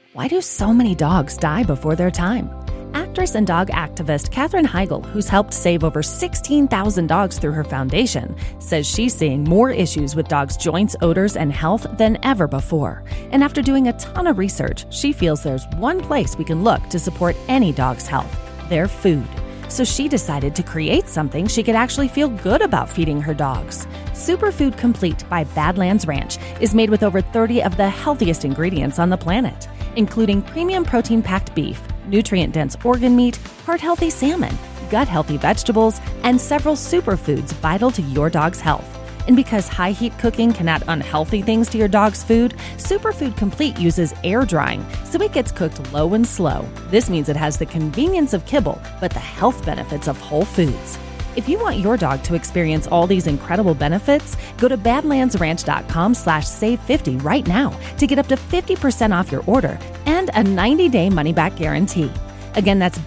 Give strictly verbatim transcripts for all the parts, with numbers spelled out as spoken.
Why do so many dogs die before their time? Actress and dog activist Katherine Heigl, who's helped save over sixteen thousand dogs through her foundation, says she's seeing more issues with dogs' joints, odors, and health than ever before. And after doing a ton of research, she feels there's one place we can look to support any dog's health: their food. So she decided to create something she could actually feel good about feeding her dogs. Superfood Complete by Badlands Ranch is made with over thirty of the healthiest ingredients on the planet, including premium protein-packed beef, nutrient-dense organ meat, heart-healthy salmon, gut-healthy vegetables, and several superfoods vital to your dog's health. And because high-heat cooking can add unhealthy things to your dog's food, Superfood Complete uses air drying, so it gets cooked low and slow. This means it has the convenience of kibble, but the health benefits of whole foods. If you want your dog to experience all these incredible benefits, go to badlandsranch.com slash save 50 right now to get up to fifty percent off your order and a ninety-day money-back guarantee. Again, that's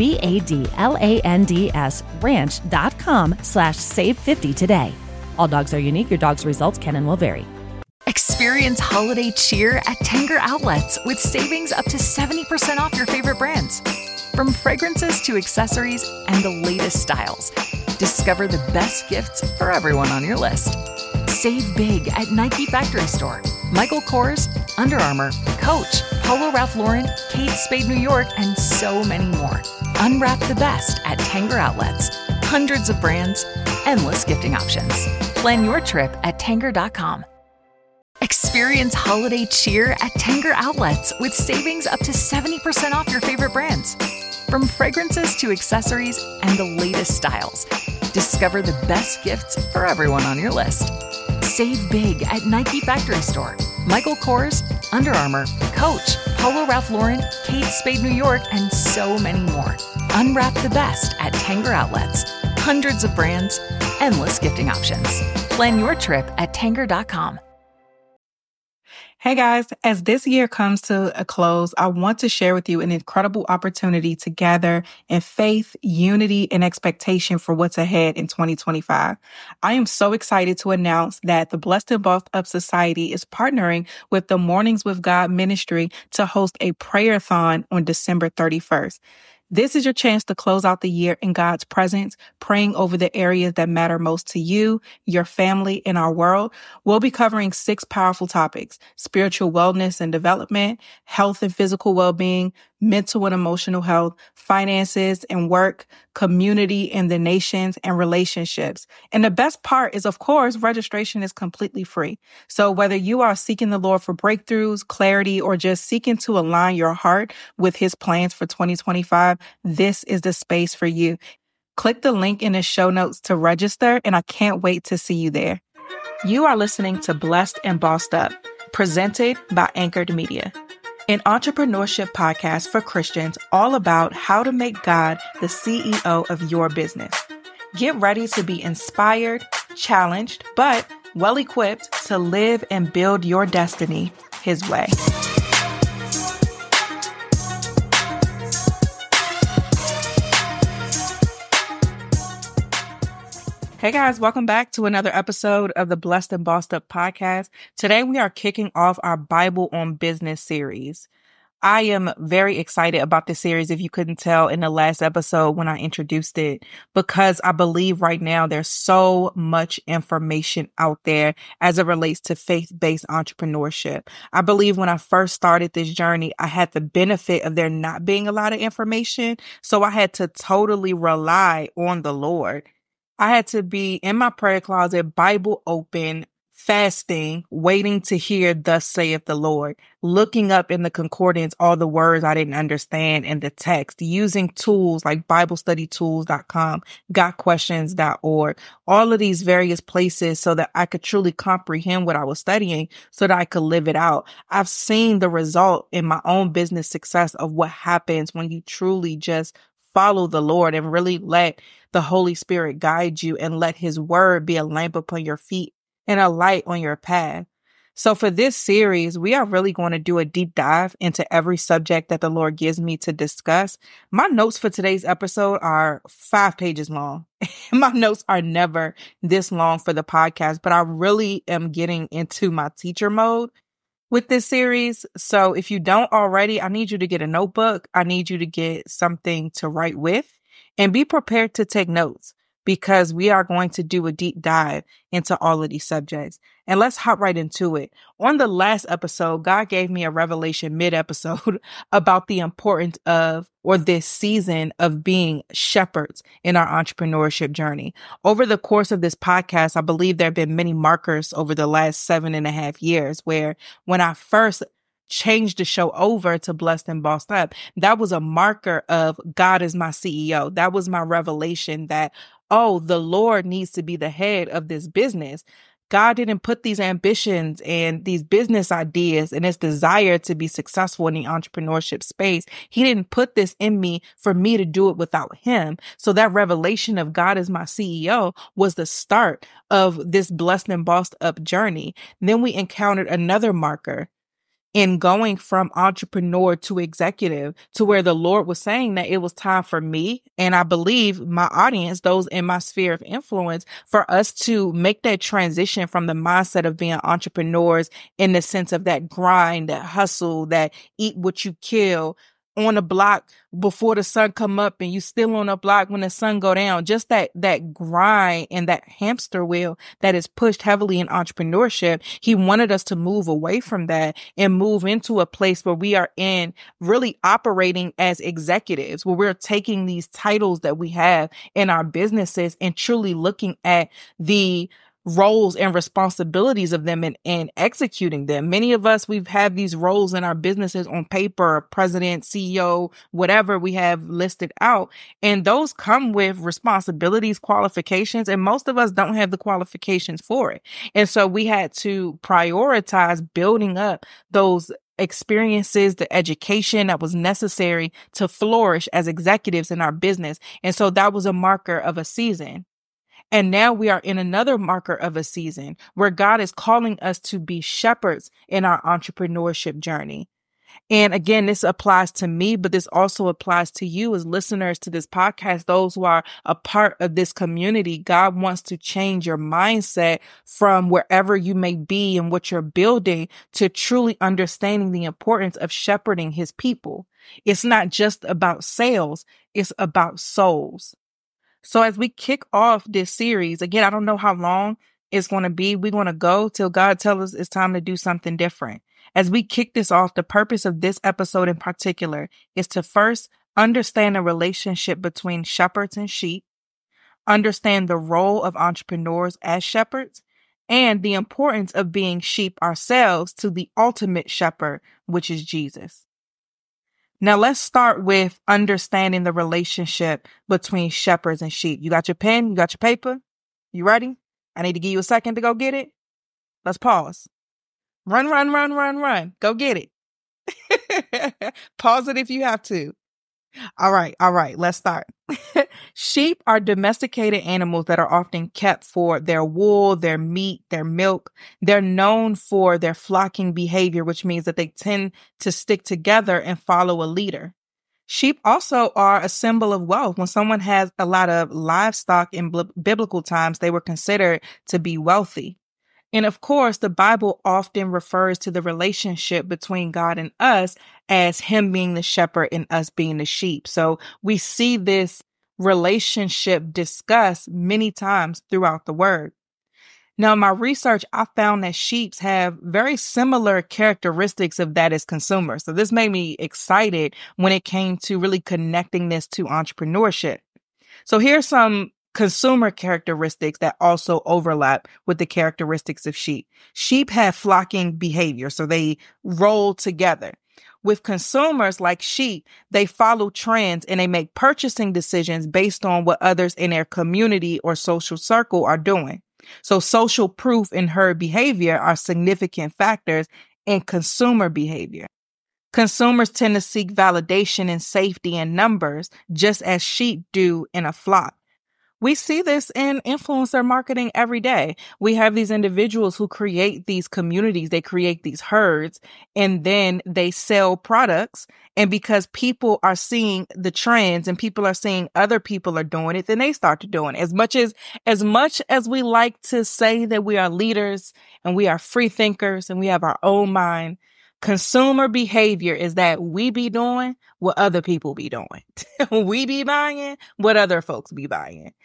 B-A-D-L-A-N-D-S ranch.com slash save 50 today. All dogs are unique. Your dog's results can and will vary. Experience holiday cheer at Tanger Outlets with savings up to seventy percent off your favorite brands. From fragrances to accessories and the latest styles, discover the best gifts for everyone on your list. Save big at Nike Factory Store, Michael Kors, Under Armour, Coach, Polo Ralph Lauren, Kate Spade New York, and so many more. Unwrap the best at Tanger Outlets. Hundreds of brands, endless gifting options. Plan your trip at Tanger dot com. Experience holiday cheer at Tanger Outlets with savings up to seventy percent off your favorite brands. From fragrances to accessories and the latest styles, discover the best gifts for everyone on your list. Save big at Nike Factory Store, Michael Kors, Under Armour, Coach, Polo Ralph Lauren, Kate Spade New York, and so many more. Unwrap the best at Tanger Outlets. Hundreds of brands, endless gifting options. Plan your trip at Tanger dot com. Hey guys, as this year comes to a close, I want to share with you an incredible opportunity to gather in faith, unity, and expectation for what's ahead in twenty twenty-five. I am so excited to announce that the Blessed and Bossed Up Society is partnering with the Mornings with God Ministry to host a prayer-thon on December thirty-first. This is your chance to close out the year in God's presence, praying over the areas that matter most to you, your family, and our world. We'll be covering six powerful topics: spiritual wellness and development, health and physical well-being, mental and emotional health, finances and work, community and the nations, and relationships. And the best part is, of course, registration is completely free. So whether you are seeking the Lord for breakthroughs, clarity, or just seeking to align your heart with His plans for twenty twenty-five, this is the space for you. Click the link in the show notes to register, and I can't wait to see you there. You are listening to Blessed and Bossed Up, presented by Anchored Media, an entrepreneurship podcast for Christians all about how to make God the C E O of your business. Get ready to be inspired, challenged, but well-equipped to live and build your destiny His way. Hey guys, welcome back to another episode of the Blessed and Bossed Up podcast. Today we are kicking off our Bible on Business series. I am very excited about this series, if you couldn't tell in the last episode when I introduced it, because I believe right now there's so much information out there as it relates to faith-based entrepreneurship. I believe when I first started this journey, I had the benefit of there not being a lot of information, so I had to totally rely on the Lord. I had to be in my prayer closet, Bible open, fasting, waiting to hear thus saith the Lord, looking up in the concordance all the words I didn't understand in the text, using tools like bible study tools dot com, got questions dot org, all of these various places so that I could truly comprehend what I was studying so that I could live it out. I've seen the result in my own business success of what happens when you truly just follow the Lord and really let the Holy Spirit guide you and let His word be a lamp upon your feet and a light on your path. So for this series, we are really going to do a deep dive into every subject that the Lord gives me to discuss. My notes for today's episode are five pages long. My notes are never this long for the podcast, but I really am getting into my teacher mode, with this series. So if you don't already, I need you to get a notebook. I need you to get something to write with and be prepared to take notes because we are going to do a deep dive into all of these subjects. And let's hop right into it. On the last episode, God gave me a revelation mid-episode about the importance of, or this season of being shepherds in our entrepreneurship journey. Over the course of this podcast, I believe there have been many markers over the last seven and a half years where when I first changed the show over to Blessed and Bossed Up, that was a marker of God is my C E O. That was my revelation that, oh, the Lord needs to be the head of this business. God didn't put these ambitions and these business ideas and this desire to be successful in the entrepreneurship space. He didn't put this in me for me to do it without him. So that revelation of God as my C E O was the start of this Blessed and Bossed Up journey. And then we encountered another marker in going from entrepreneur to executive, to where the Lord was saying that it was time for me, and I believe my audience, those in my sphere of influence, for us to make that transition from the mindset of being entrepreneurs in the sense of that grind, that hustle, that eat what you kill on the block before the sun come up and you still on the block when the sun go down. Just that, that grind and that hamster wheel that is pushed heavily in entrepreneurship. He wanted us to move away from that and move into a place where we are in really operating as executives, where we're taking these titles that we have in our businesses and truly looking at the roles and responsibilities of them and, and executing them. Many of us, we've had these roles in our businesses on paper, president, C E O, whatever we have listed out. And those come with responsibilities, qualifications, and most of us don't have the qualifications for it. And so we had to prioritize building up those experiences, the education that was necessary to flourish as executives in our business. And so that was a marker of a season. And now we are in another marker of a season where God is calling us to be shepherds in our entrepreneurship journey. And again, this applies to me, but this also applies to you as listeners to this podcast, those who are a part of this community. God wants to change your mindset from wherever you may be and what you're building to truly understanding the importance of shepherding his people. It's not just about sales, it's about souls. So as we kick off this series, again, I don't know how long it's going to be. We're going to go till God tells us it's time to do something different. As we kick this off, the purpose of this episode in particular is to first understand the relationship between shepherds and sheep, understand the role of entrepreneurs as shepherds, and the importance of being sheep ourselves to the ultimate shepherd, which is Jesus. Now let's start with understanding the relationship between shepherds and sheep. You got your pen? You got your paper? You ready? I need to give you a second to go get it. Let's pause. Run, run, run, run, run. Go get it. Pause it if you have to. All right. All right. Let's start. Sheep are domesticated animals that are often kept for their wool, their meat, their milk. They're known for their flocking behavior, which means that they tend to stick together and follow a leader. Sheep also are a symbol of wealth. When someone has a lot of livestock in b- biblical times, they were considered to be wealthy. And of course, the Bible often refers to the relationship between God and us as him being the shepherd and us being the sheep. So we see this relationship discussed many times throughout the word. Now, in my research, I found that sheep have very similar characteristics of that as consumers. So this made me excited when it came to really connecting this to entrepreneurship. So here's some consumer characteristics that also overlap with the characteristics of sheep. Sheep have flocking behavior, so they roll together. With consumers like sheep, they follow trends and they make purchasing decisions based on what others in their community or social circle are doing. So social proof and herd behavior are significant factors in consumer behavior. Consumers tend to seek validation and safety in numbers, just as sheep do in a flock. We see this in influencer marketing every day. We have these individuals who create these communities, they create these herds, and then they sell products. And because people are seeing the trends and people are seeing other people are doing it, then they start to doing it. As much as, as much as we like to say that we are leaders and we are free thinkers and we have our own mind, consumer behavior is that we be doing what other people be doing. We be buying what other folks be buying.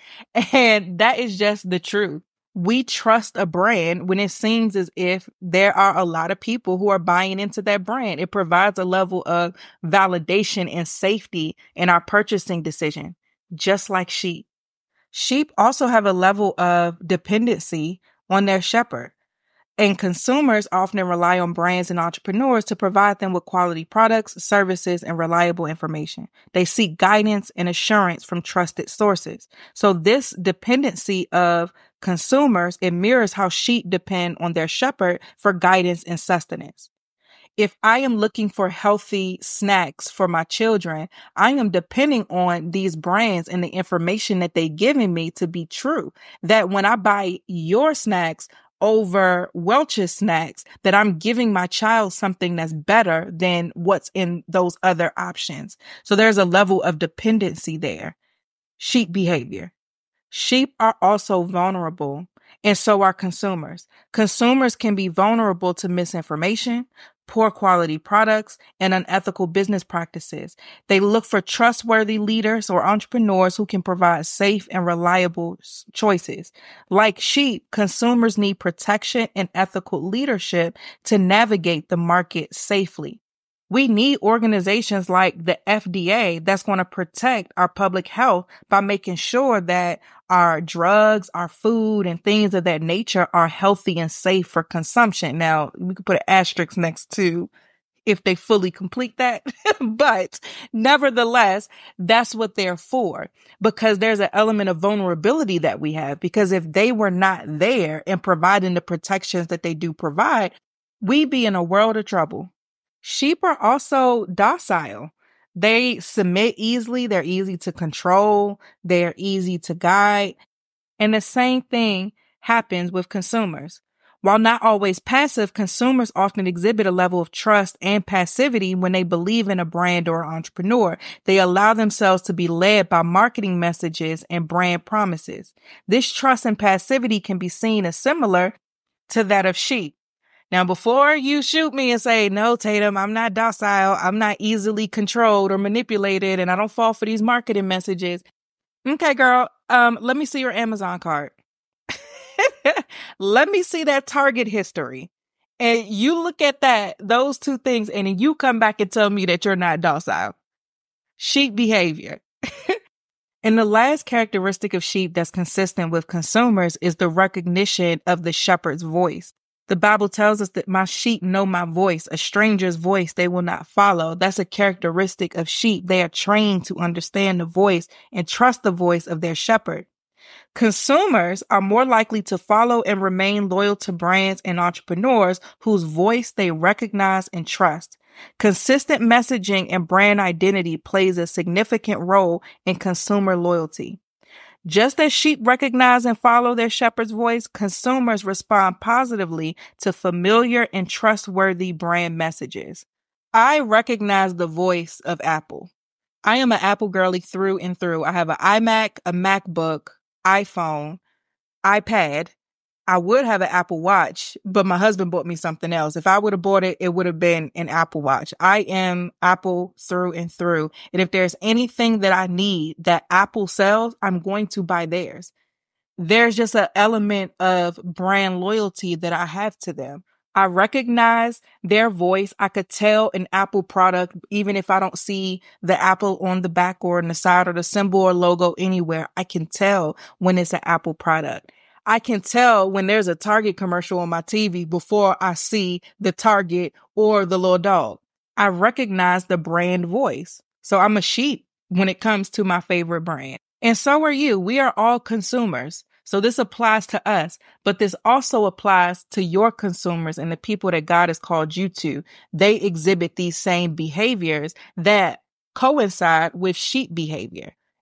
And that is just the truth. We trust a brand when it seems as if there are a lot of people who are buying into that brand. It provides a level of validation and safety in our purchasing decision, just like sheep. Sheep also have a level of dependency on their shepherd. And consumers often rely on brands and entrepreneurs to provide them with quality products, services, and reliable information. They seek guidance and assurance from trusted sources. So this dependency of consumers, it mirrors how sheep depend on their shepherd for guidance and sustenance. If I am looking for healthy snacks for my children, I am depending on these brands and the information that they're giving me to be true. That when I buy your snacks over Welch's snacks, that I'm giving my child something that's better than what's in those other options. So there's a level of dependency there. Sheep behavior. Sheep are also vulnerable, and so are consumers. Consumers can be vulnerable to misinformation, poor quality products, and unethical business practices. They look for trustworthy leaders or entrepreneurs who can provide safe and reliable choices. Like sheep, consumers need protection and ethical leadership to navigate the market safely. We need organizations like the F D A that's going to protect our public health by making sure that our drugs, our food, and things of that nature are healthy and safe for consumption. Now, we could put an asterisk next to if they fully complete that, but nevertheless, that's what they're for, because there's an element of vulnerability that we have, because if they were not there and providing the protections that they do provide, we'd be in a world of trouble. Sheep are also docile. They submit easily. They're easy to control. They're easy to guide. And the same thing happens with consumers. While not always passive, consumers often exhibit a level of trust and passivity when they believe in a brand or entrepreneur. They allow themselves to be led by marketing messages and brand promises. This trust and passivity can be seen as similar to that of sheep. Now, before you shoot me and say, no, Tatum, I'm not docile, I'm not easily controlled or manipulated, and I don't fall for these marketing messages. Okay, girl, um, let me see your Amazon card. Let me see that Target history. And you look at that, those two things, and then you come back and tell me that you're not docile. Sheep behavior. And the last characteristic of sheep that's consistent with consumers is the recognition of the shepherd's voice. The Bible tells us that my sheep know my voice, a stranger's voice they will not follow. That's a characteristic of sheep. They are trained to understand the voice and trust the voice of their shepherd. Consumers are more likely to follow and remain loyal to brands and entrepreneurs whose voice they recognize and trust. Consistent messaging and brand identity plays a significant role in consumer loyalty. Just as sheep recognize and follow their shepherd's voice, consumers respond positively to familiar and trustworthy brand messages. I recognize the voice of Apple. I am an Apple girly through and through. I have an iMac, a MacBook, iPhone, iPad. I would have an Apple Watch, but my husband bought me something else. If I would have bought it, it would have been an Apple Watch. I am Apple through and through. And if there's anything that I need that Apple sells, I'm going to buy theirs. There's just an element of brand loyalty that I have to them. I recognize their voice. I could tell an Apple product, even if I don't see the Apple on the back or on the side or the symbol or logo anywhere. I can tell when it's an Apple product. I can tell when there's a Target commercial on my T V before I see the Target or the little dog. I recognize the brand voice. So I'm a sheep when it comes to my favorite brand. And so are you. We are all consumers. So this applies to us, but this also applies to your consumers and the people that God has called you to. They exhibit these same behaviors that coincide with sheep behavior.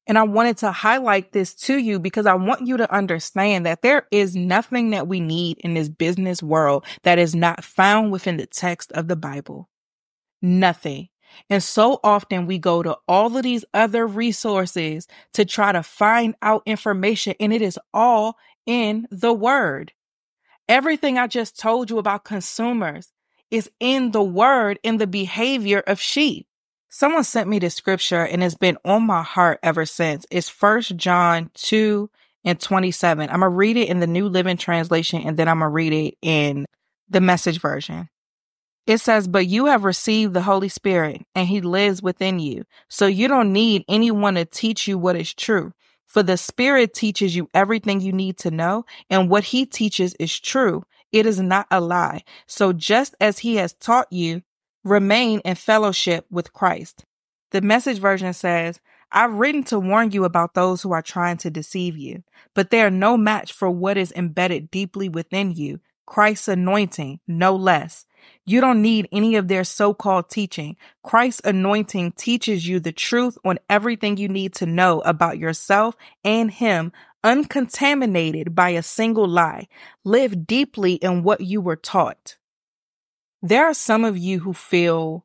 And I wanted to highlight this to you because I want you to understand that there is nothing that we need in this business world that is not found within the text of the Bible. Nothing. And so often we go to all of these other resources to try to find out information, and it is all in the Word. Everything I just told you about consumers is in the Word, in the behavior of sheep. Someone sent me the scripture and it's been on my heart ever since. It's First John two and twenty-seven. I'm going to read it in the New Living Translation and then I'm going to read it in the Message version. It says, "But you have received the Holy Spirit and he lives within you. So you don't need anyone to teach you what is true. For the Spirit teaches you everything you need to know, and what he teaches is true. It is not a lie. So just as he has taught you, remain in fellowship with Christ." The Message version says, "I've written to warn you about those who are trying to deceive you, but they are no match for what is embedded deeply within you, Christ's anointing, no less. You don't need any of their so-called teaching. Christ's anointing teaches you the truth on everything you need to know about yourself and him, uncontaminated by a single lie. Live deeply in what you were taught." There are some of you who feel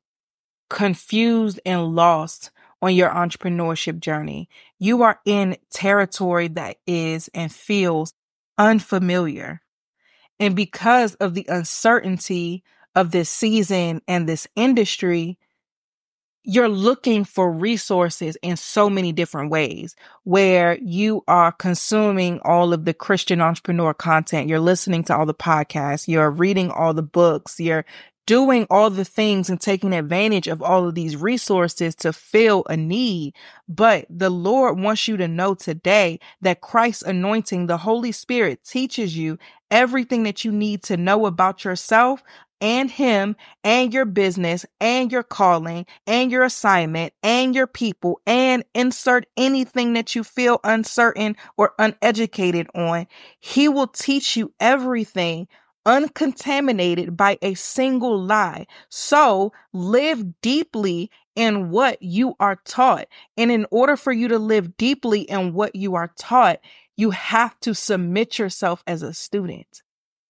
confused and lost on your entrepreneurship journey. You are in territory that is and feels unfamiliar. And because of the uncertainty of this season and this industry, you're looking for resources in so many different ways where you are consuming all of the Christian entrepreneur content. You're listening to all the podcasts. You're reading all the books. You're doing all the things and taking advantage of all of these resources to fill a need. But the Lord wants you to know today that Christ's anointing, the Holy Spirit, teaches you everything that you need to know about yourself and him and your business and your calling and your assignment and your people, and insert anything that you feel uncertain or uneducated on. He will teach you everything uncontaminated by a single lie. So live deeply in what you are taught. And in order for you to live deeply in what you are taught, you have to submit yourself as a student.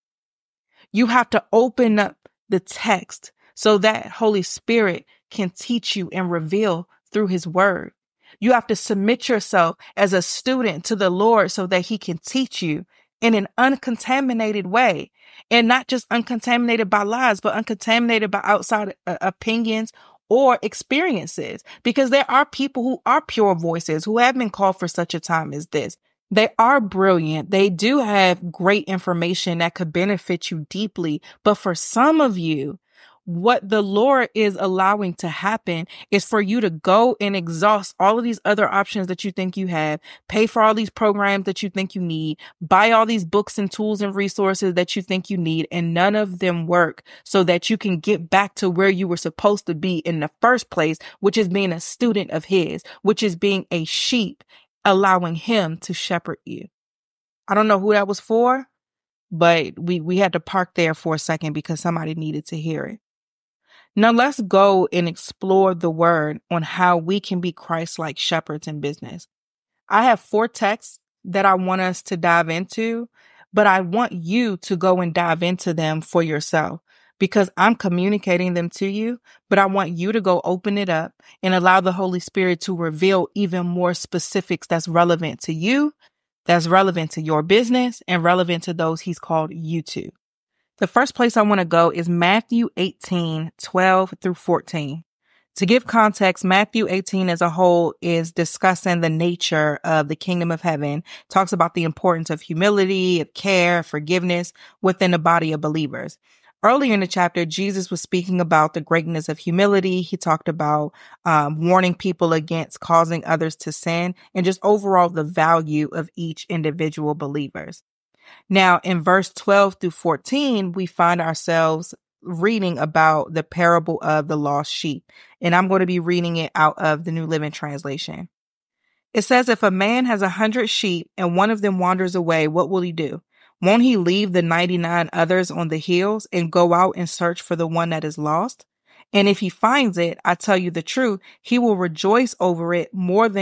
You have to open up the text so that Holy Spirit can teach you and reveal through his word. You have to submit yourself as a student to the Lord so that he can teach you in an uncontaminated way, and not just uncontaminated by lies, but uncontaminated by outside uh, opinions or experiences, because there are people who are pure voices who have been called for such a time as this. They are brilliant. They do have great information that could benefit you deeply. But for some of you, what the Lord is allowing to happen is for you to go and exhaust all of these other options that you think you have, pay for all these programs that you think you need, buy all these books and tools and resources that you think you need, and none of them work, so that you can get back to where you were supposed to be in the first place, which is being a student of his, which is being a sheep, allowing him to shepherd you. I don't know who that was for, but we, we had to park there for a second because somebody needed to hear it. Now let's go and explore the word on how we can be Christ-like shepherds in business. I have four texts that I want us to dive into, but I want you to go and dive into them for yourself, because I'm communicating them to you, but I want you to go open it up and allow the Holy Spirit to reveal even more specifics that's relevant to you, that's relevant to your business, and relevant to those he's called you to. The first place I want to go is Matthew eighteen, twelve through fourteen. To give context, Matthew eighteen as a whole is discussing the nature of the kingdom of heaven, talks about the importance of humility, of care, forgiveness within the body of believers. Earlier in the chapter, Jesus was speaking about the greatness of humility. He talked about um, warning people against causing others to sin, and just overall the value of each individual believers. Now, in verse twelve through fourteen, we find ourselves reading about the parable of the lost sheep. And I'm going to be reading it out of the New Living Translation. It says, "If a man has a hundred sheep and one of them wanders away, what will he do? Won't he leave the ninety-nine others on the hills and go out and search for the one that is lost? And if he finds it, I tell you the truth, he will rejoice over it more than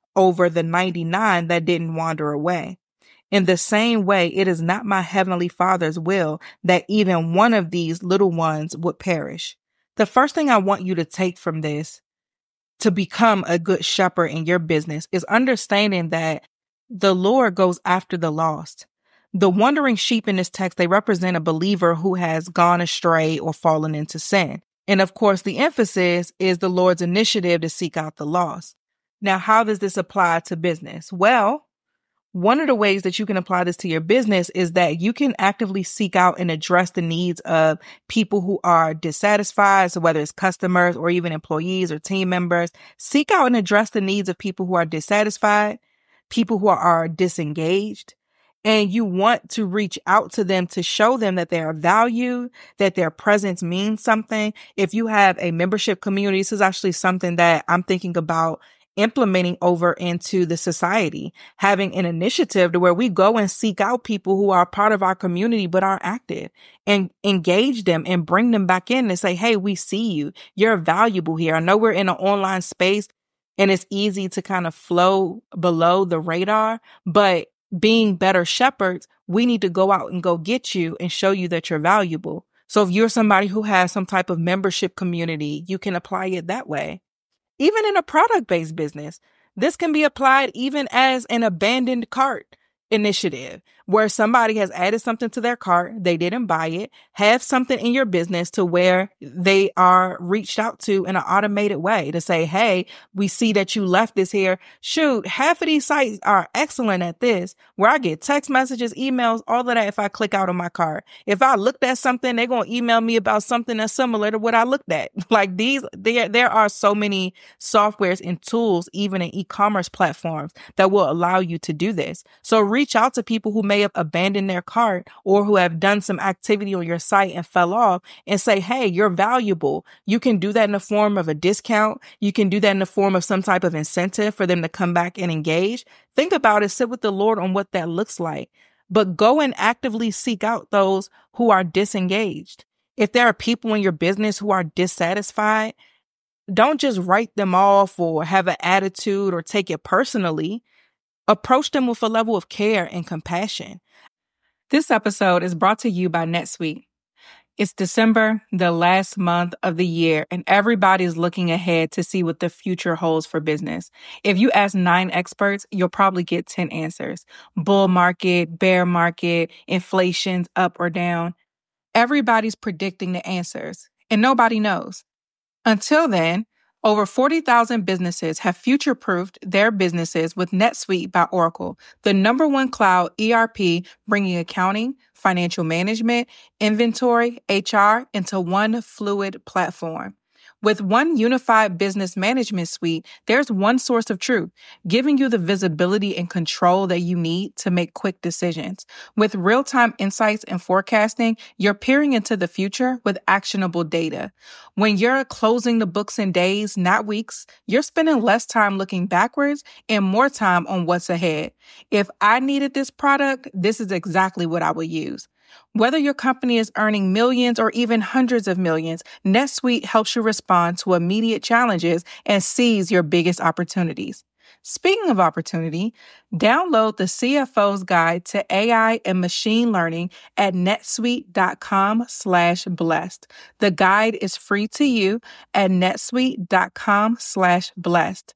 over the ninety-nine that didn't wander away. In the same way, it is not my heavenly Father's will that even one of these little ones would perish. The first thing I want you to take from this to become a good shepherd in your business is understanding that the Lord goes after the lost. The wandering sheep in this text, they represent a believer who has gone astray or fallen into sin. And of course, the emphasis is the Lord's initiative to seek out the lost. Now, how does this apply to business? Well, one of the ways that you can apply this to your business is that you can actively seek out and address the needs of people who are dissatisfied. So whether it's customers or even employees or team members, seek out and address the needs of people who are dissatisfied, people who are disengaged. And you want to reach out to them to show them that they are valued, that their presence means something. If you have a membership community, this is actually something that I'm thinking about implementing over into the society, having an initiative to where we go and seek out people who are part of our community but aren't active and engage them and bring them back in and say, hey, we see you. You're valuable here. I know we're in an online space and it's easy to kind of flow below the radar, but being better shepherds, we need to go out and go get you and show you that you're valuable. So if you're somebody who has some type of membership community, you can apply it that way. Even in a product-based business, this can be applied even as an abandoned cart initiative where somebody has added something to their cart, they didn't buy it, have something in your business to where they are reached out to in an automated way to say, hey, we see that you left this here. Shoot, half of these sites are excellent at this, where I get text messages, emails, all of that if I click out on my cart. If I looked at something, they're going to email me about something that's similar to what I looked at. Like these, there, there are so many softwares and tools, even in e-commerce platforms, that will allow you to do this. So reach out to people who may have abandoned their cart or who have done some activity on your site and fell off and say, hey, you're valuable. You can do that in the form of a discount. You can do that in the form of some type of incentive for them to come back and engage. Think about it. Sit with the Lord on what that looks like. But go and actively seek out those who are disengaged. If there are people in your business who are dissatisfied, don't just write them off or have an attitude or take it personally. Approach them with a level of care and compassion. This episode is brought to you by NetSuite. It's December, the last month of the year, and everybody's looking ahead to see what the future holds for business. If you ask nine experts, you'll probably get ten answers. Bull market, bear market, inflation's up or down. Everybody's predicting the answers, and nobody knows. Until then, over forty thousand businesses have future-proofed their businesses with NetSuite by Oracle, the number one cloud E R P bringing accounting, financial management, inventory, H R into one fluid platform. With one unified business management suite, there's one source of truth, giving you the visibility and control that you need to make quick decisions. With real-time insights and forecasting, you're peering into the future with actionable data. When you're closing the books in days, not weeks, you're spending less time looking backwards and more time on what's ahead. If I needed this product, this is exactly what I would use. Whether your company is earning millions or even hundreds of millions, NetSuite helps you respond to immediate challenges and seize your biggest opportunities. Speaking of opportunity, download the C F O's Guide to A I and Machine Learning at netsuite.com slash blessed. The guide is free to you at netsuite.com slash blessed.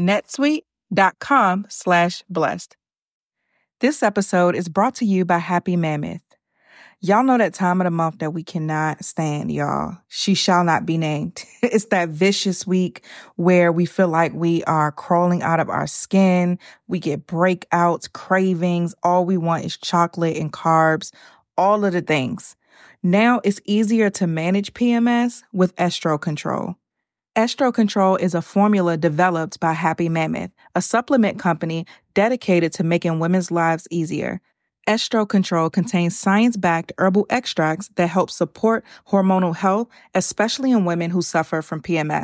netsuite.com slash blessed. This episode is brought to you by Happy Mammoth. Y'all know that time of the month that we cannot stand, y'all. She shall not be named. It's that vicious week where we feel like we are crawling out of our skin. We get breakouts, cravings. All we want is chocolate and carbs, all of the things. Now it's easier to manage P M S with Estro Control. Estro Control is a formula developed by Happy Mammoth, a supplement company dedicated to making women's lives easier. Estro Control contains science-backed herbal extracts that help support hormonal health, especially in women who suffer from P M S.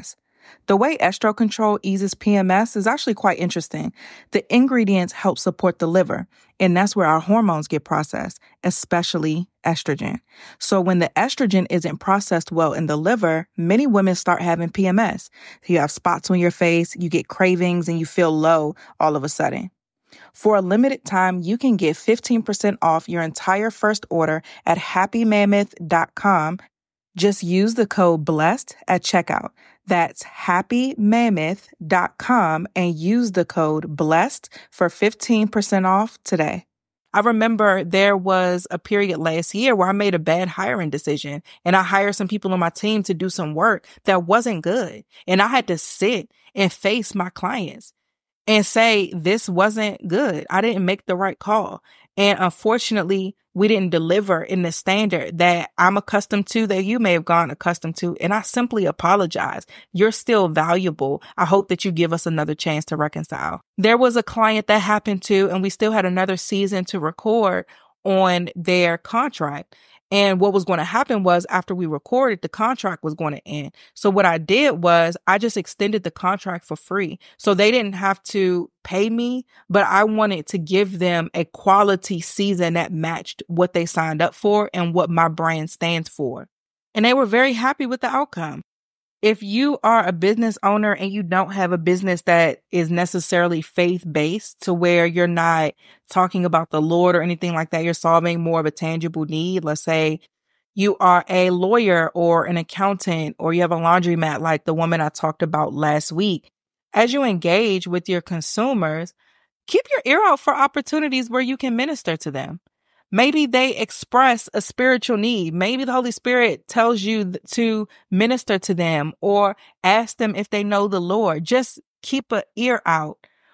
The way Estro Control eases P M S is actually quite interesting. The ingredients help support the liver, and that's where our hormones get processed, especially estrogen. So when the estrogen isn't processed well in the liver, many women start having P M S. You have spots on your face, you get cravings, and you feel low all of a sudden. For a limited time, you can get fifteen percent off your entire first order at happy mammoth dot com. Just use the code BLESSED at checkout. That's happy mammoth dot com and use the code BLESSED for fifteen percent off today. I remember there was a period last year where I made a bad hiring decision and I hired some people on my team to do some work that wasn't good. And I had to sit and face my clients and say, this wasn't good. I didn't make the right call. And unfortunately, we didn't deliver in the standard that I'm accustomed to, that you may have gone accustomed to. And I simply apologize. You're still valuable. I hope that you give us another chance to reconcile. There was a client that happened to, and we still had another season to record on their contract. And what was going to happen was after we recorded, the contract was going to end. So what I did was I just extended the contract for free. So they didn't have to pay me, but I wanted to give them a quality season that matched what they signed up for and what my brand stands for. And they were very happy with the outcome. If you are a business owner and you don't have a business that is necessarily faith-based to where you're not talking about the Lord or anything like that, you're solving more of a tangible need. Let's say you are a lawyer or an accountant, or you have a laundromat like the woman I talked about last week. As you engage with your consumers, keep your ear out for opportunities where you can minister to them. Maybe they express a spiritual need. Maybe the Holy Spirit tells you to minister to them or ask them if they know the Lord. Just keep an ear out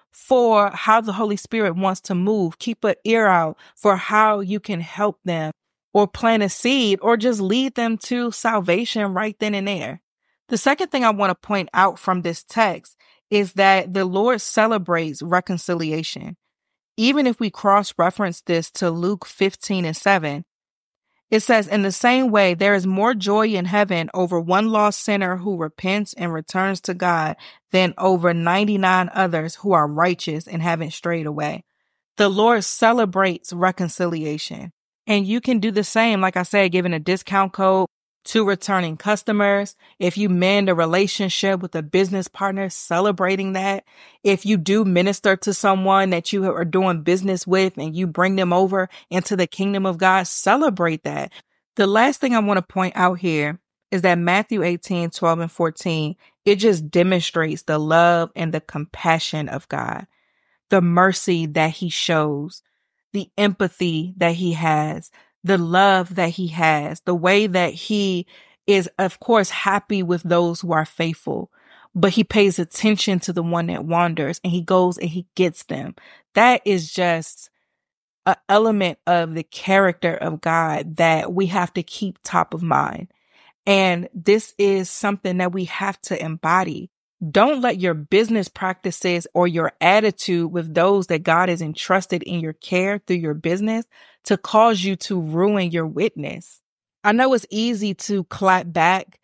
for how the Holy Spirit wants to move. Keep an ear out for how you can help them or plant a seed or just lead them to salvation right then and there. The second thing I want to point out from this text is that the Lord celebrates reconciliation. Even if we cross-reference this to Luke fifteen and seven, it says, in the same way, there is more joy in heaven over one lost sinner who repents and returns to God than over ninety-nine others who are righteous and haven't strayed away. The Lord celebrates reconciliation. And you can do the same, like I said, giving a discount code to returning customers. If you mend a relationship with a business partner, celebrating that. If you do minister to someone that you are doing business with and you bring them over into the kingdom of God, celebrate that. The last thing I want to point out here is that Matthew eighteen, twelve and fourteen, it just demonstrates the love and the compassion of God, the mercy that he shows, the empathy that he has, the love that he has, the way that he is, of course, happy with those who are faithful, but he pays attention to the one that wanders and he goes and he gets them. That is just an element of the character of God that we have to keep top of mind. And this is something that we have to embody. Don't let your business practices or your attitude with those that God has entrusted in your care through your business to cause you to ruin your witness. I know it's easy to clap back,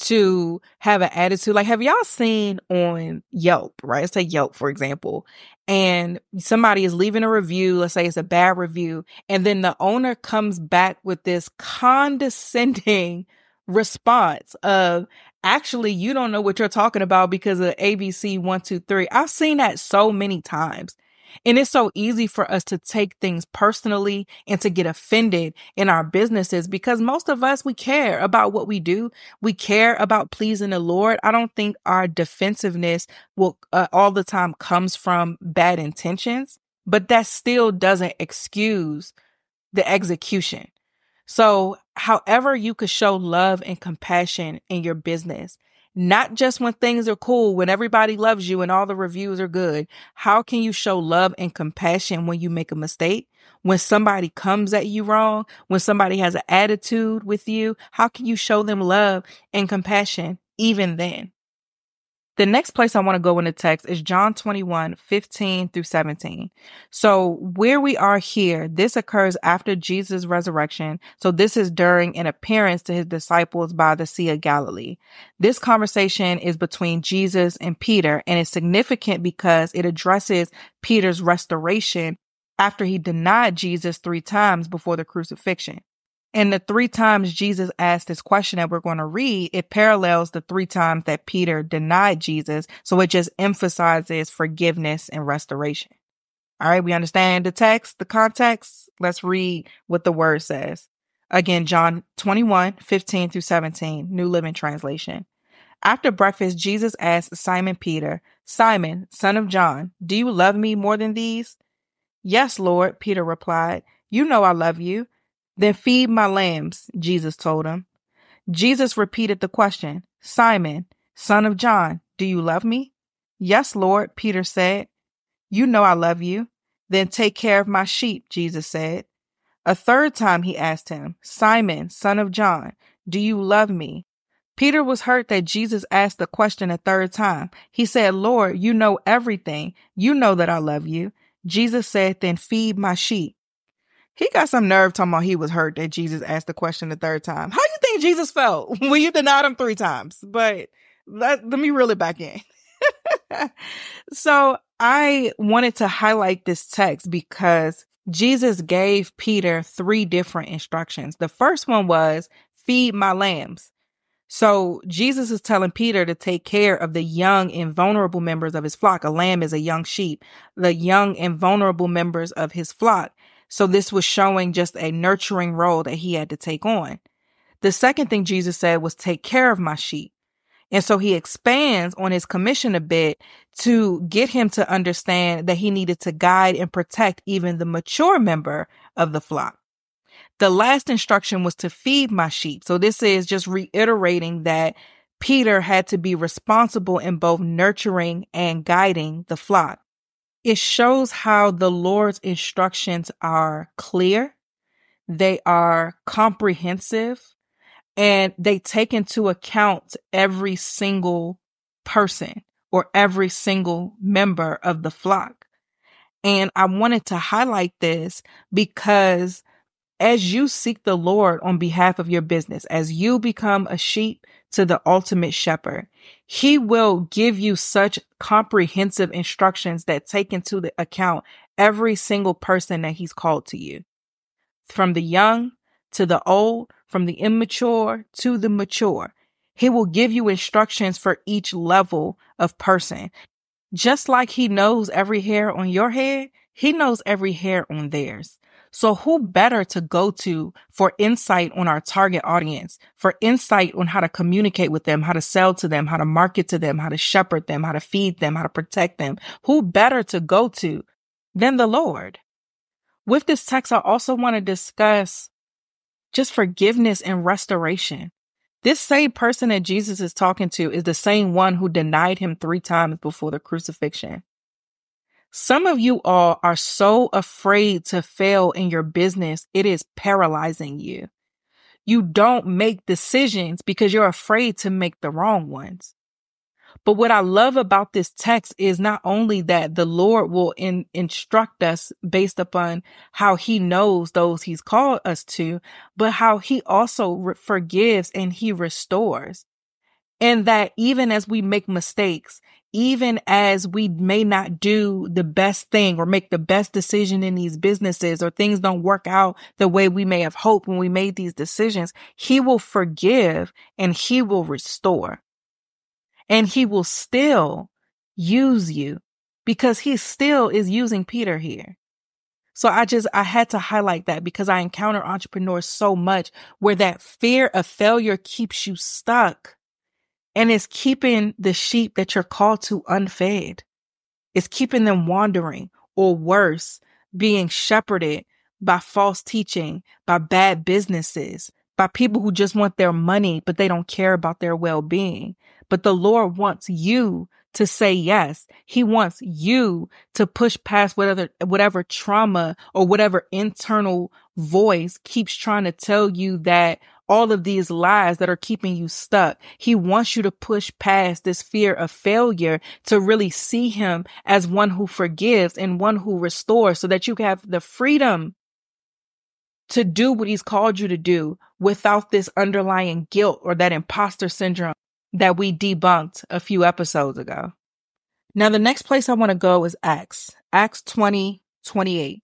to have an attitude. Like, have y'all seen on Yelp, right? Let's say Yelp, for example, and somebody is leaving a review. Let's say it's a bad review. And then the owner comes back with this condescending response of, actually, you don't know what you're talking about because of A B C one, two, three. I've seen that so many times. And it's so easy for us to take things personally and to get offended in our businesses because most of us, we care about what we do. We care about pleasing the Lord. I don't think our defensiveness will uh, all the time comes from bad intentions, but that still doesn't excuse the execution. So however you could show love and compassion in your business, not just when things are cool, when everybody loves you and all the reviews are good. How can you show love and compassion when you make a mistake? When somebody comes at you wrong, when somebody has an attitude with you, how can you show them love and compassion even then? The next place I want to go in the text is John twenty-one, fifteen through seventeen. So where we are here, this occurs after Jesus' resurrection. So this is during an appearance to his disciples by the Sea of Galilee. This conversation is between Jesus and Peter, and it's significant because it addresses Peter's restoration after he denied Jesus three times before the crucifixion. And the three times Jesus asked this question that we're going to read, it parallels the three times that Peter denied Jesus. So it just emphasizes forgiveness and restoration. All right, we understand the text, the context. Let's read what the word says. Again, John twenty-one, fifteen through seventeen, New Living Translation. After breakfast, Jesus asked Simon Peter, "Simon, son of John, do you love me more than these?" "Yes, Lord," Peter replied. "You know I love you." "Then feed my lambs," Jesus told him. Jesus repeated the question, "Simon, son of John, do you love me?" "Yes, Lord," Peter said. "You know I love you." "Then take care of my sheep," Jesus said. A third time he asked him, "Simon, son of John, do you love me?" Peter was hurt that Jesus asked the question a third time. He said, "Lord, you know everything. You know that I love you." Jesus said, "Then feed my sheep." He got some nerve talking about he was hurt that Jesus asked the question the third time. How do you think Jesus felt when you denied him three times? But let, let me reel it back in. So I wanted to highlight this text because Jesus gave Peter three different instructions. The first one was feed my lambs. So Jesus is telling Peter to take care of the young and vulnerable members of his flock. A lamb is a young sheep, the young and vulnerable members of his flock. So this was showing just a nurturing role that he had to take on. The second thing Jesus said was take care of my sheep. And so he expands on his commission a bit to get him to understand that he needed to guide and protect even the mature member of the flock. The last instruction was to feed my sheep. So this is just reiterating that Peter had to be responsible in both nurturing and guiding the flock. It shows how the Lord's instructions are clear, they are comprehensive, and they take into account every single person or every single member of the flock. And I wanted to highlight this because as you seek the Lord on behalf of your business, as you become a sheep to the ultimate shepherd, he will give you such comprehensive instructions that take into the account every single person that he's called to you. From the young to the old, from the immature to the mature. He will give you instructions for each level of person. Just like he knows every hair on your head, he knows every hair on theirs. So who better to go to for insight on our target audience, for insight on how to communicate with them, how to sell to them, how to market to them, how to shepherd them, how to feed them, how to protect them? Who better to go to than the Lord? With this text, I also want to discuss just forgiveness and restoration. This same person that Jesus is talking to is the same one who denied him three times before the crucifixion. Some of you all are so afraid to fail in your business, it is paralyzing you. You don't make decisions because you're afraid to make the wrong ones. But what I love about this text is not only that the Lord will in, instruct us based upon how he knows those he's called us to, but how he also re- forgives and he restores. And that even as we make mistakes, even as we may not do the best thing or make the best decision in these businesses, or things don't work out the way we may have hoped when we made these decisions, he will forgive and he will restore. And he will still use you because he still is using Peter here. So I just, I had to highlight that because I encounter entrepreneurs so much where that fear of failure keeps you stuck. And it's keeping the sheep that you're called to unfed. It's keeping them wandering, or worse, being shepherded by false teaching, by bad businesses, by people who just want their money, but they don't care about their well-being. But the Lord wants you to say yes. He wants you to push past whatever, whatever trauma or whatever internal voice keeps trying to tell you that all of these lies that are keeping you stuck. He wants you to push past this fear of failure to really see him as one who forgives and one who restores, so that you can have the freedom to do what he's called you to do without this underlying guilt or that imposter syndrome that we debunked a few episodes ago. Now, the next place I want to go is Acts, Acts twenty, twenty-eight.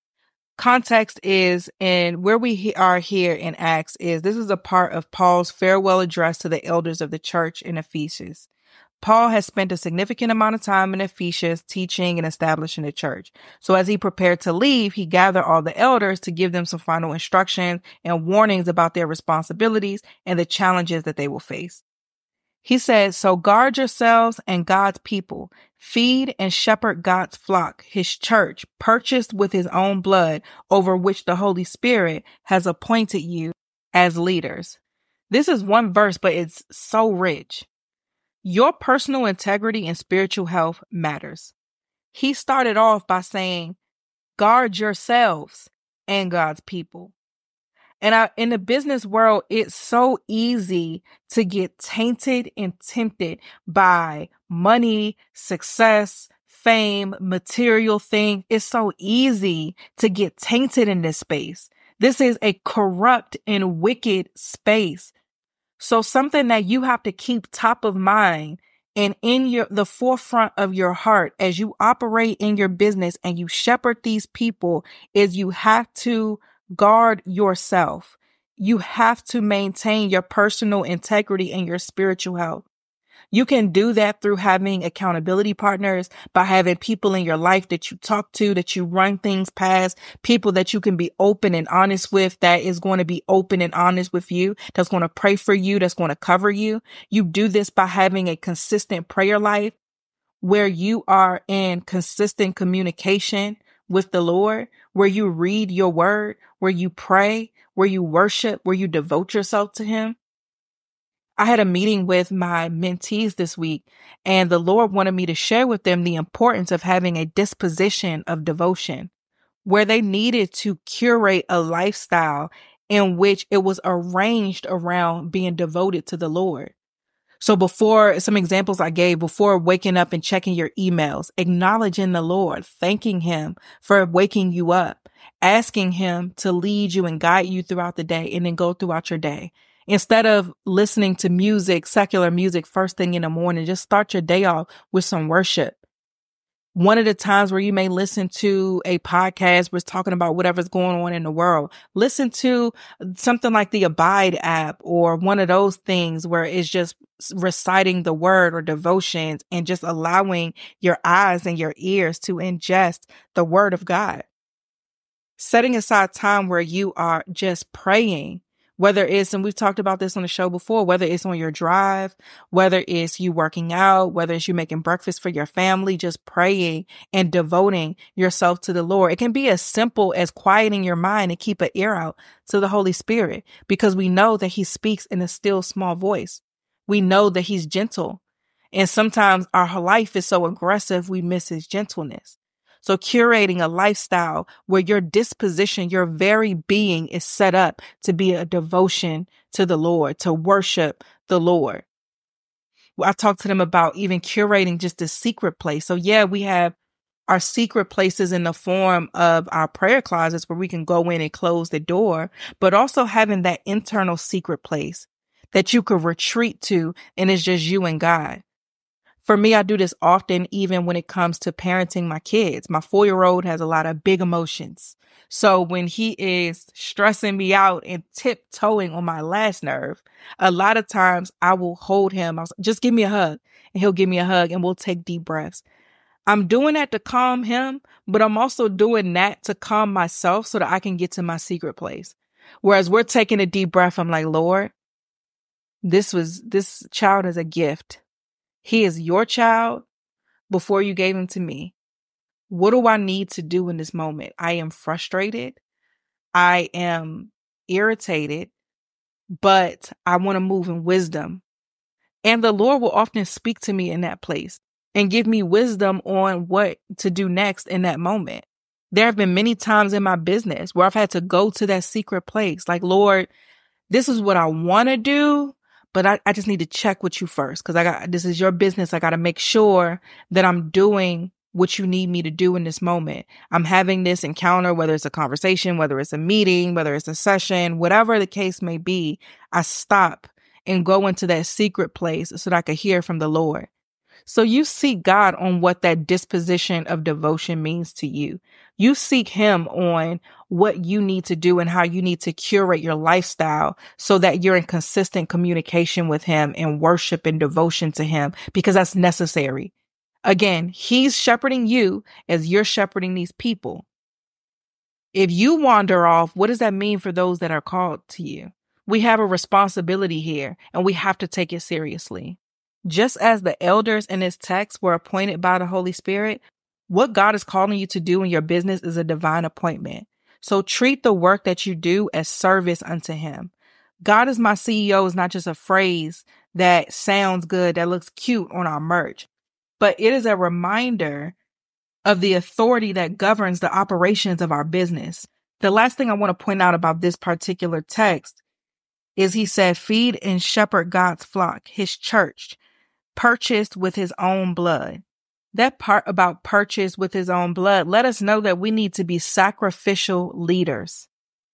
Context is, and where we he- are here in Acts is, this is a part of Paul's farewell address to the elders of the church in Ephesus. Paul has spent a significant amount of time in Ephesus teaching and establishing the church. So as he prepared to leave, he gathered all the elders to give them some final instructions and warnings about their responsibilities and the challenges that they will face. He said, so guard yourselves and God's people. Feed and shepherd God's flock, his church, purchased with his own blood, over which the Holy Spirit has appointed you as leaders. This is one verse, but it's so rich. Your personal integrity and spiritual health matters. He started off by saying, guard yourselves and God's people. And I, in the business world, it's so easy to get tainted and tempted by money, success, fame, material things. It's so easy to get tainted in this space. This is a corrupt and wicked space. So something that you have to keep top of mind and in your the forefront of your heart as you operate in your business and you shepherd these people is you have to guard yourself. You have to maintain your personal integrity and your spiritual health. You can do that through having accountability partners, by having people in your life that you talk to, that you run things past, people that you can be open and honest with, that is going to be open and honest with you, that's going to pray for you, that's going to cover you. You do this by having a consistent prayer life where you are in consistent communication with the Lord, where you read your word, where you pray, where you worship, where you devote yourself to him. I had a meeting with my mentees this week, and the Lord wanted me to share with them the importance of having a disposition of devotion, where they needed to curate a lifestyle in which it was arranged around being devoted to the Lord. So before, some examples I gave, before waking up and checking your emails, acknowledging the Lord, thanking him for waking you up, asking him to lead you and guide you throughout the day, and then go throughout your day. Instead of listening to music, secular music, first thing in the morning, just start your day off with some worship. One of the times where you may listen to a podcast where it's talking about whatever's going on in the world, listen to something like the Abide app or one of those things where it's just reciting the word or devotions and just allowing your eyes and your ears to ingest the word of God. Setting aside time where you are just praying, whether it's, and we've talked about this on the show before, whether it's on your drive, whether it's you working out, whether it's you making breakfast for your family, just praying and devoting yourself to the Lord. It can be as simple as quieting your mind and keep an ear out to the Holy Spirit, because we know that he speaks in a still small voice. We know that he's gentle. And sometimes our life is so aggressive, we miss his gentleness. So curating a lifestyle where your disposition, your very being is set up to be a devotion to the Lord, to worship the Lord. I talked to them about even curating just a secret place. So yeah, we have our secret places in the form of our prayer closets where we can go in and close the door, but also having that internal secret place that you could retreat to, and it's just you and God. For me, I do this often, even when it comes to parenting my kids. My four-year-old has a lot of big emotions. So when he is stressing me out and tiptoeing on my last nerve, a lot of times I will hold him. I'll just give me a hug, and he'll give me a hug, and we'll take deep breaths. I'm doing that to calm him, but I'm also doing that to calm myself so that I can get to my secret place. Whereas we're taking a deep breath, I'm like, Lord, this was, this child is a gift. He is your child before you gave him to me. What do I need to do in this moment? I am frustrated. I am irritated, but I want to move in wisdom. And the Lord will often speak to me in that place and give me wisdom on what to do next in that moment. There have been many times in my business where I've had to go to that secret place. Like, Lord, this is what I want to do, but I, I just need to check with you first because I got, this is your business. I got to make sure that I'm doing what you need me to do in this moment. I'm having this encounter, whether it's a conversation, whether it's a meeting, whether it's a session, whatever the case may be, I stop and go into that secret place so that I could hear from the Lord. So you seek God on what that disposition of devotion means to you. You seek him on what you need to do and how you need to curate your lifestyle so that you're in consistent communication with him and worship and devotion to him, because that's necessary. Again, he's shepherding you as you're shepherding these people. If you wander off, what does that mean for those that are called to you? We have a responsibility here and we have to take it seriously. Just as the elders in this text were appointed by the Holy Spirit, what God is calling you to do in your business is a divine appointment. So treat the work that you do as service unto him. God is my C E O is not just a phrase that sounds good, that looks cute on our merch, but it is a reminder of the authority that governs the operations of our business. The last thing I want to point out about this particular text is he said, feed and shepherd God's flock, his church, purchased with his own blood. That part about purchased with his own blood, let us know that we need to be sacrificial leaders.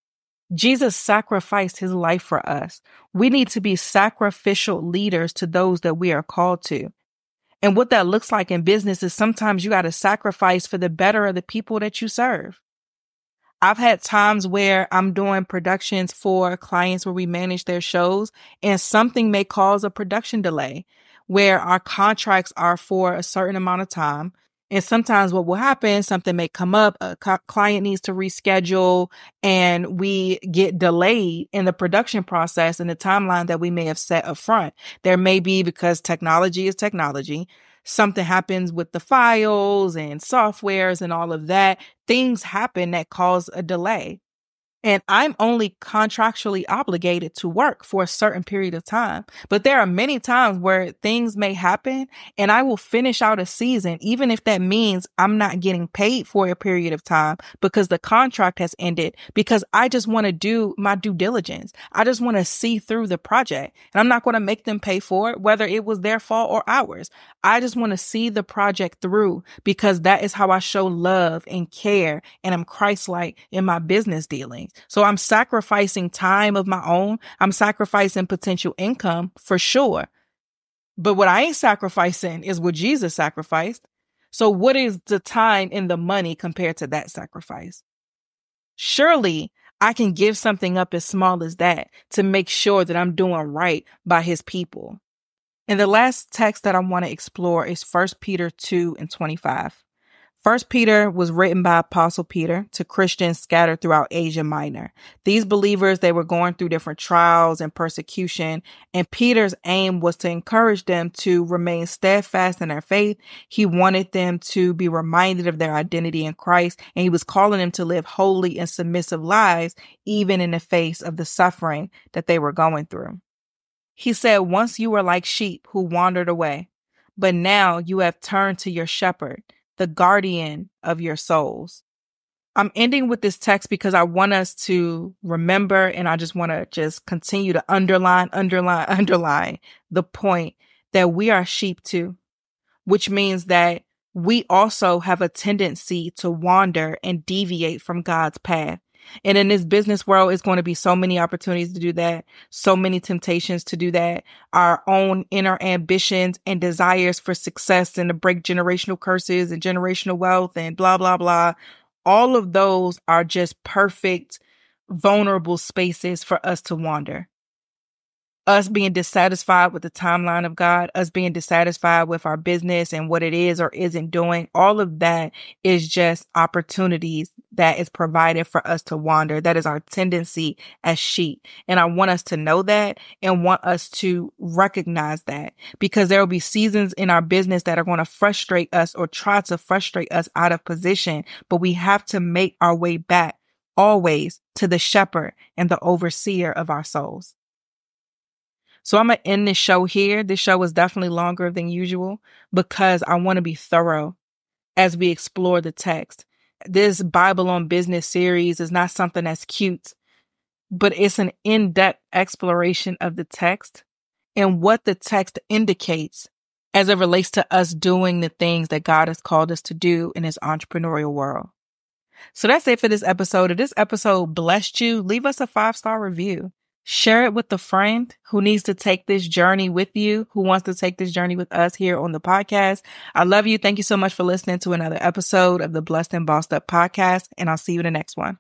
Jesus sacrificed his life for us. We need to be sacrificial leaders to those that we are called to. And what that looks like in business is sometimes you got to sacrifice for the better of the people that you serve. I've had times where I'm doing productions for clients where we manage their shows and something may cause a production delay where our contracts are for a certain amount of time. And sometimes what will happen, something may come up, a co- client needs to reschedule, and we get delayed in the production process and the timeline that we may have set up front. There may be, because technology is technology, something happens with the files and softwares and all of that. Things happen that cause a delay. And I'm only contractually obligated to work for a certain period of time. But there are many times where things may happen and I will finish out a season, even if that means I'm not getting paid for a period of time because the contract has ended, because I just want to do my due diligence. I just want to see through the project, and I'm not going to make them pay for it, whether it was their fault or ours. I just want to see the project through because that is how I show love and care, and I'm Christ-like in my business dealings. So I'm sacrificing time of my own. I'm sacrificing potential income for sure. But what I ain't sacrificing is what Jesus sacrificed. So what is the time and the money compared to that sacrifice? Surely I can give something up as small as that to make sure that I'm doing right by his people. And the last text that I want to explore is First Peter two and twenty-five. First Peter was written by Apostle Peter to Christians scattered throughout Asia Minor. These believers, they were going through different trials and persecution, and Peter's aim was to encourage them to remain steadfast in their faith. He wanted them to be reminded of their identity in Christ, and he was calling them to live holy and submissive lives, even in the face of the suffering that they were going through. He said, once you were like sheep who wandered away, but now you have turned to your shepherd, the guardian of your souls. I'm ending with this text because I want us to remember, and I just want to just continue to underline, underline, underline the point that we are sheep too, which means that we also have a tendency to wander and deviate from God's path. And in this business world, it's going to be so many opportunities to do that, so many temptations to do that, our own inner ambitions and desires for success and to break generational curses and generational wealth and blah, blah, blah. All of those are just perfect, vulnerable spaces for us to wander. Us being dissatisfied with the timeline of God, us being dissatisfied with our business and what it is or isn't doing, all of that is just opportunities that is provided for us to wander. That is our tendency as sheep. And I want us to know that and want us to recognize that, because there will be seasons in our business that are going to frustrate us or try to frustrate us out of position, but we have to make our way back always to the shepherd and the overseer of our souls. So I'm going to end this show here. This show is definitely longer than usual because I want to be thorough as we explore the text. This Bible on Business series is not something that's cute. but it's an in-depth exploration of the text and what the text indicates as it relates to us doing the things that God has called us to do in his entrepreneurial world. So that's it for this episode. If this episode blessed you, leave us a five-star review. Share it with a friend who needs to take this journey with you, who wants to take this journey with us here on the podcast. I love you. Thank you so much for listening to another episode of the Blessed and Bossed Up podcast, and I'll see you in the next one.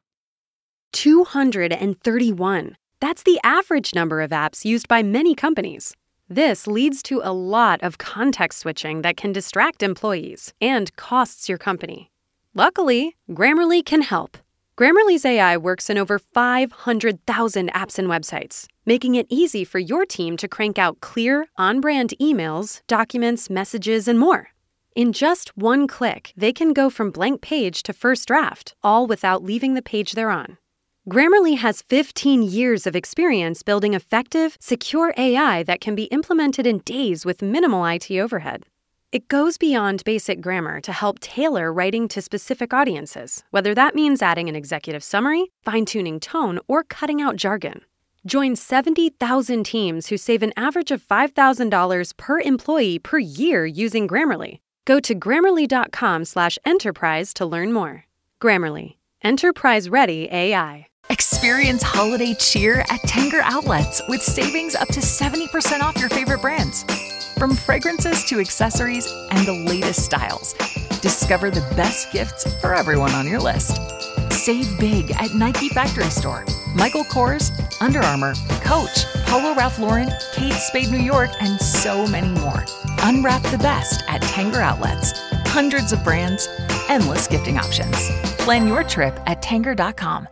two hundred thirty-one. That's the average number of apps used by many companies. This leads to a lot of context switching that can distract employees and costs your company. Luckily, Grammarly can help. Grammarly's A I works in over five hundred thousand apps and websites, making it easy for your team to crank out clear, on-brand emails, documents, messages, and more. In just one click, they can go from blank page to first draft, all without leaving the page they're on. Grammarly has fifteen years of experience building effective, secure A I that can be implemented in days with minimal I T overhead. It goes beyond basic grammar to help tailor writing to specific audiences, whether that means adding an executive summary, fine-tuning tone, or cutting out jargon. Join seventy thousand teams who save an average of five thousand dollars per employee per year using Grammarly. Go to grammarly.com slash enterprise to learn more. Grammarly. Enterprise-ready A I. Experience holiday cheer at Tanger Outlets with savings up to seventy percent off your favorite brands. From fragrances to accessories and the latest styles, discover the best gifts for everyone on your list. Save big at Nike Factory Store, Michael Kors, Under Armour, Coach, Polo Ralph Lauren, Kate Spade New York, and so many more. Unwrap the best at Tanger Outlets. Hundreds of brands, endless gifting options. Plan your trip at tanger dot com.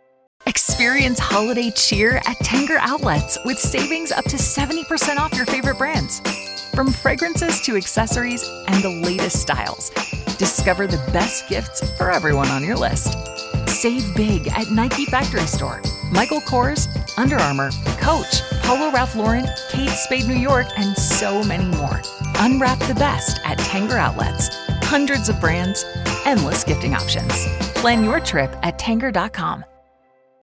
Experience holiday cheer at Tanger Outlets with savings up to seventy percent off your favorite brands. From fragrances to accessories and the latest styles, discover the best gifts for everyone on your list. Save big at Nike Factory Store, Michael Kors, Under Armour, Coach, Polo Ralph Lauren, Kate Spade New York, and so many more. Unwrap the best at Tanger Outlets. Hundreds of brands, endless gifting options. Plan your trip at tanger dot com.